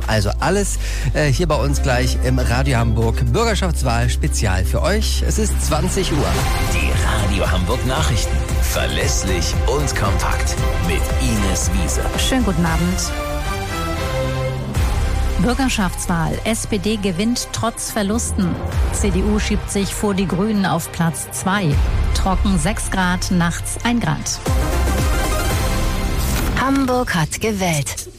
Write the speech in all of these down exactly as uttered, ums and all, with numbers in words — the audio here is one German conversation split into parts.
Also alles äh, hier bei uns gleich im Radio Hamburg Bürgerschaftswahl Spezial für euch. Es ist zwanzig Uhr. Die Radio Hamburg Nachrichten. Verlässlich und kompakt. Mit Ines Wiese. Schönen guten Abend. Bürgerschaftswahl. S P D gewinnt trotz Verlusten. C D U schiebt sich vor die Grünen auf Platz zwei. Trocken sechs Grad, nachts ein Grad. Hamburg hat gewählt.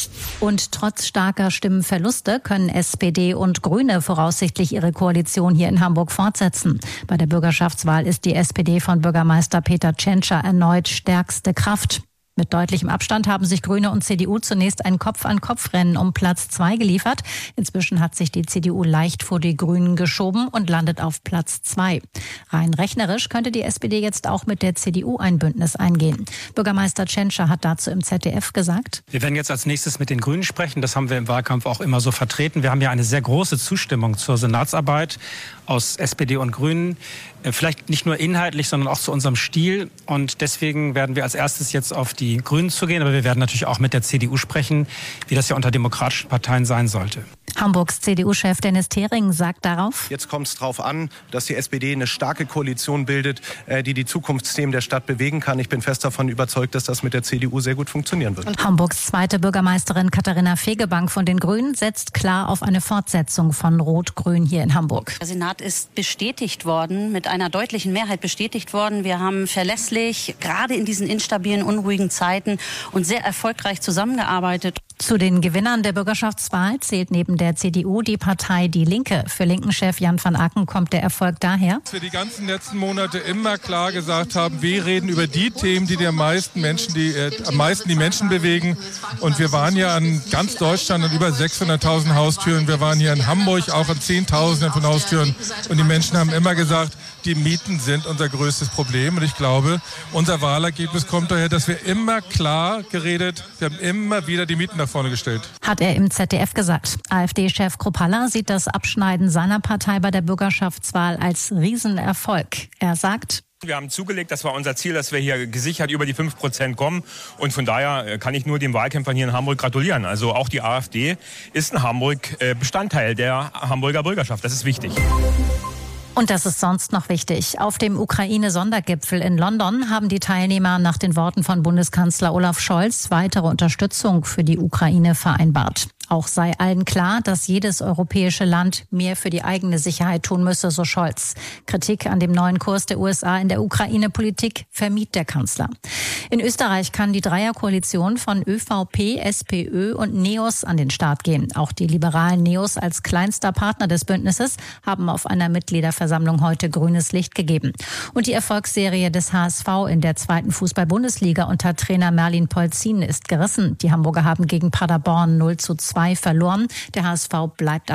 Und trotz starker Stimmenverluste können S P D und Grüne voraussichtlich ihre Koalition hier in Hamburg fortsetzen. Bei der Bürgerschaftswahl ist die S P D von Bürgermeister Peter Tschentscher erneut stärkste Kraft. Mit deutlichem Abstand haben sich Grüne und C D U zunächst ein Kopf-an-Kopf-Rennen um Platz zwei geliefert. Inzwischen hat sich die C D U leicht vor die Grünen geschoben und landet auf Platz zwei. Rein rechnerisch könnte die S P D jetzt auch mit der C D U ein Bündnis eingehen. Bürgermeister Tschentscher hat dazu im Z D F gesagt: Wir werden jetzt als nächstes mit den Grünen sprechen. Das haben wir im Wahlkampf auch immer so vertreten. Wir haben ja eine sehr große Zustimmung zur Senatsarbeit aus S P D und Grünen. Vielleicht nicht nur inhaltlich, sondern auch zu unserem Stil. Und deswegen werden wir als erstes jetzt auf die Grünen zugehen. Aber wir werden natürlich auch mit der C D U sprechen, wie das ja unter demokratischen Parteien sein sollte. Hamburgs C D U-Chef Dennis Thering sagt darauf: Jetzt kommt es darauf an, dass die S P D eine starke Koalition bildet, die die Zukunftsthemen der Stadt bewegen kann. Ich bin fest davon überzeugt, dass das mit der C D U sehr gut funktionieren wird. Und Hamburgs zweite Bürgermeisterin Katharina Fegebank von den Grünen setzt klar auf eine Fortsetzung von Rot-Grün hier in Hamburg. Der Senat ist bestätigt worden, mit einer deutlichen Mehrheit bestätigt worden. Wir haben verlässlich, gerade in diesen instabilen, unruhigen Zeiten und sehr erfolgreich zusammengearbeitet. Zu den Gewinnern der Bürgerschaftswahl zählt neben der C D U die Partei Die Linke. Für Linken-Chef Jan van Aken kommt der Erfolg daher, dass wir die ganzen letzten Monate immer klar gesagt haben, wir reden über die Themen, die, die am meisten Menschen, die äh, am meisten die Menschen bewegen. Und wir waren ja an ganz Deutschland an über sechshunderttausend Haustüren. Wir waren hier in Hamburg auch an Zehntausenden von Haustüren. Und die Menschen haben immer gesagt, die Mieten sind unser größtes Problem. Und ich glaube, unser Wahlergebnis kommt daher, dass wir immer klar geredet, wir haben immer wieder die Mieten nach vorne gestellt. Hat er im Z D F gesagt. AfD-Chef Kruppalla sieht das Abschneiden seiner Partei bei der Bürgerschaftswahl als Riesenerfolg. Er sagt: Wir haben zugelegt, das war unser Ziel, dass wir hier gesichert über die fünf Prozent kommen. Und von daher kann ich nur den Wahlkämpfern hier in Hamburg gratulieren. Also auch die AfD ist in Hamburg Bestandteil der Hamburger Bürgerschaft. Das ist wichtig. Und das ist sonst noch wichtig. Auf dem Ukraine-Sondergipfel in London haben die Teilnehmer nach den Worten von Bundeskanzler Olaf Scholz weitere Unterstützung für die Ukraine vereinbart. Auch sei allen klar, dass jedes europäische Land mehr für die eigene Sicherheit tun müsse, so Scholz. Kritik an dem neuen Kurs der U S A in der Ukraine-Politik vermied der Kanzler. In Österreich kann die Dreierkoalition von ÖVP, SPÖ und NEOS an den Start gehen. Auch die liberalen NEOS als kleinster Partner des Bündnisses haben auf einer Mitgliederversammlung heute grünes Licht gegeben. Und die Erfolgsserie des H S V in der zweiten Fußball-Bundesliga unter Trainer Merlin Polzin ist gerissen. Die Hamburger haben gegen Paderborn null zu zwei verloren. Der H S V bleibt